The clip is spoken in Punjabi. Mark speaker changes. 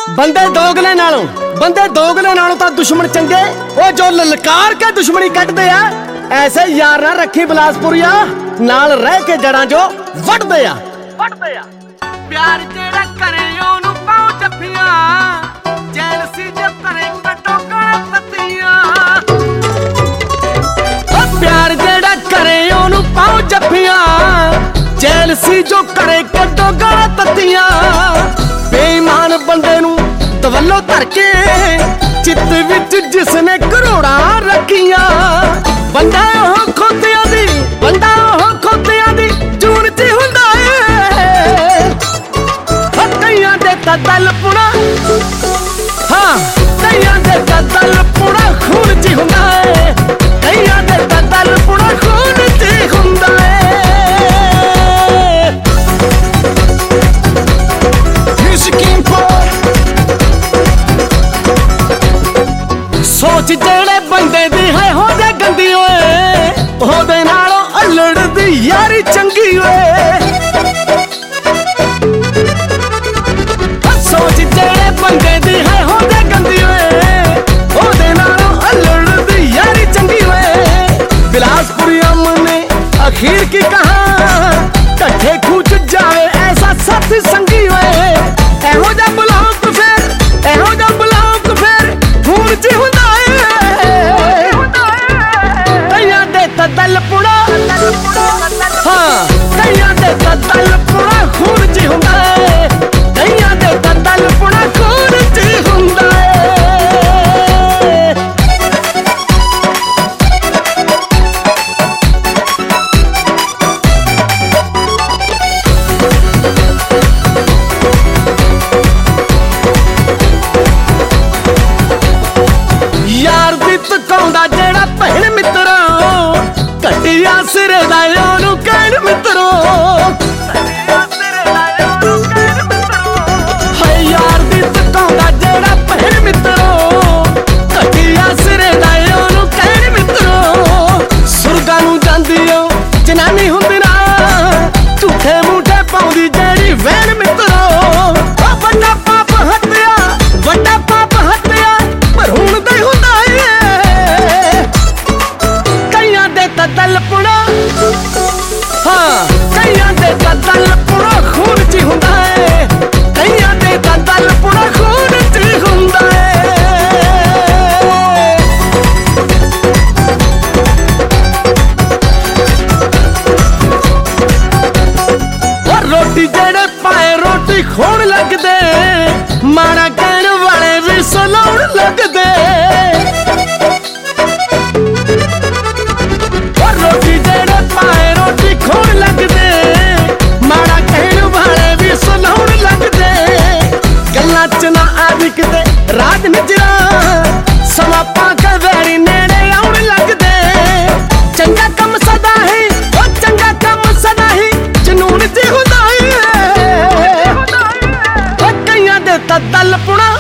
Speaker 1: ਬੰਦੇ ਦੋਗਲੇ ਨਾਲੋਂ ਤਾਂ ਦੁਸ਼ਮਣ ਚੰਗੇ ਉਹ ਜੋ ਲਲਕਾਰ ਕੇ ਦੁਸ਼ਮਣੀ ਕੱਢਦੇ ਆ। ਐਸੇ ਯਾਰ ਨਾ ਰੱਖੀ ਬਿਲਾਸਪੁਰੀਆ, ਨਾਲ ਰਹਿ ਕੇ ਜੜਾਂ ਜੋ ਵੱਢਦੇ ਆ।
Speaker 2: ਪਿਆਰ ਜਿਹੜਾ ਕਰੇ ਉਹਨੂੰ ਪਾਉ ਜੱਫੀਆਂ, ਜੈਲਸੀ ਜੇ ਕਰੇ ਕੱਟੋ ਗਾਲਾਂ ਤੱਤੀਆਂ।
Speaker 1: ਪਿਆਰ ਜਿਹੜਾ ਕਰੇ ਉਹਨੂੰ ਪਾਉ ਜੱਫੀਆਂ, ਜੈਲਸੀ ਜੋ ਕਰੇ ਕੱਟੋ ਗਾਲਾਂ ਤੱਤੀਆਂ। ਬੇਈਮਾਨ ਬੰਦੇ ਨੂੰ ਦਵੱਲੋਂ ਧਰ ਕੇ ਚਿੱਤ ਵਿੱਚ ਜਿਸਨੇ ਕਰੋੜਾਂ ਰੱਖੀਆਂ। ਬੰਦਾ ਉਹ ਖੋਤਿਆਂ ਦੀ ਜੂਨ ਚ ਹੁੰਦਾ ਏ। ਕਈਆਂ ਦੇ ਤਾਂ ਦਲ ਪੁਣਾ, ਹਾਂ ਕਈਆਂ ਦੇ ਤਾਂ ਦਲ ਪੁਣਾ ਖੂਨ ਚ ਹੁੰਦਾ ਏ। ਕਈਆਂ ਦੇ ਤਾਂ ਦਲ ਪੁਣਾ ਖੂਨ ਚ ਹੁੰਦਾ ਏ। ਸੋਚ ਜਿਹੜੇ ਬੰਦੇ ਦੀ ਹੈ ਹੋ ਜਾ ਗੰਦੀ ਓਏ, ਉਹਦੇ ਨਾਲੋਂ ਅਲੜ ਦੀ ਯਾਰੀ ਚੰਗੀ ਓਏ। ਸੋਚ ਜਿਹੜੇ ਬੰਦੇ ਦੀ ਹੈ ਹੋ ਜਾ ਗੰਦੀ ਓਏ, ਉਹਦੇ ਨਾਲੋਂ ਅਲੜ ਦੀ ਯਾਰੀ ਚੰਗੀ ਓਏ। ਬਿਲਾਸਪੁਰੀ ਅਮਨ ਨੇ ਅਖੀਰ ਕੀ ਕਹਾ, ਢੱਠੇ ਖੂਚ ਜਾਵੇ ਐਸਾ ਸਾਥੀ ਸੰਗੀ ਓਏ। ਇਹੋ ਜਿਹਾ ਬਲੌਕ ਫਿਰ, ਇਹੋ ਜਿਹਾ ਬਲੌਕ ਫਿਰ ਖੂਨ ਚ ਹੁੰਦਾ ਦਲ ਪੁਣਾ, ਹਾਂ ਕਈਆਂ ਦੇ ਤਾਂ ਦਲ ਪੁਣਾ ਖੂਨ ਚ ਹੁੰਦਾ ਏ। ਕਈਆਂ ਦੇ ਤਾਂ ਦਲ ਪੁਣਾ ਖੂਨ ਚ ਹੁੰਦਾ ਏ। ਯਾਰ ਦੀ ਤਕਾਉਂਦਾ ਜਿਹੜਾ ਭੈਣ ਮਿੱਤਰਾ, ਘਟਿਆ ਸਿਰੇ ਦਾ ਉਹਨੂੰ ਕਹਿਣ ਮਿੱਤਰੋ। ਹਾਏ ਯਾਰ ਦੀ ਤਕਾਉਂਦਾ ਜਿਹੜਾ ਭੈਣ ਮਿੱਤਰੋ, ਘਟਿਆ ਸਿਰੇ ਦਾ ਉਹਨੂੰ ਕਹਿਣ ਮਿੱਤਰੋ। ਸੁਰਗਾਂ ਨੂੰ ਜਾਂਦੀ ਓ ਜਨਾਨੀ ਹੁੰਦੀ ਨਾ, ਝੂਠੇ ਮੂਠੇ ਪਾਉਂਦੀ ਜਿਹੜੀ ਵੈਣ ਮਿੱਤਰੋ। ਵੱਡਾ ਪਾਪ ਹੱਤਿਆ, ਵੱਡਾ ਪਾਪ ਹੱਤਿਆ ਪਰ ਹੁਣ ਦਾ ਹੁੰਦਾ ਏ। ਕਈਆਂ ਦੇ ਤਾਂ ਦਲ ਪੁਣਾ, ਹਾਂ ਕਈਆਂ ਦੇ ਤਾਂ ਦਲ ਪੁਣਾ ਖੂਨ ਚ ਹੁੰਦਾ ਏ। ਕਈਆਂ ਦੇ ਤਾਂ ਦਲ ਪੁਣਾ ਖੂਨ ਚ ਹੁੰਦਾ ਏ। ਰੋਟੀ ਜਿਹੜੇ ਪਾਏ ਰੋਟੀ ਖੋਣ ਲੱਗਦੇ, ਮਾੜਾ ਕਹਿਣ ਵਾਲੇ ਵੀ ਸੁਣਾਉਣ ਲੱਗਦੇ। ਰੋਟੀ ਜਿਹੜੇ ਪਾਏ ਰੋਟੀ ਖੋਣ ਲੱਗਦੇ, ਮਾੜਾ ਕਹਿਣ ਵਾਲੇ ਵੀ ਸੁਣਾਉਣ ਲੱਗਦੇ। ਗੱਲਾਂ ਚ ਨਾ ਆਦੀ ਕਿਤੇ ਰਾਜ ਨਿਜਰਾ, ਸਮਾਂ ਪਾ ਕੇ ਵੈਰੀ ਨੇੜੇ ਆਉਣ ਲੱਗਦੇ। ਚੰਗਾ ਕੰਮ ਸਦਾ ਹੀ, ਉਹ ਚੰਗਾ ਕੰਮ ਸਦਾ ਹੀ ਜਨੂਨ ਚ ਹੁੰਦਾ ਏ। ਕਈਆਂ ਦੇ ਤਾਂ ਦਲ ਪੁਣਾ,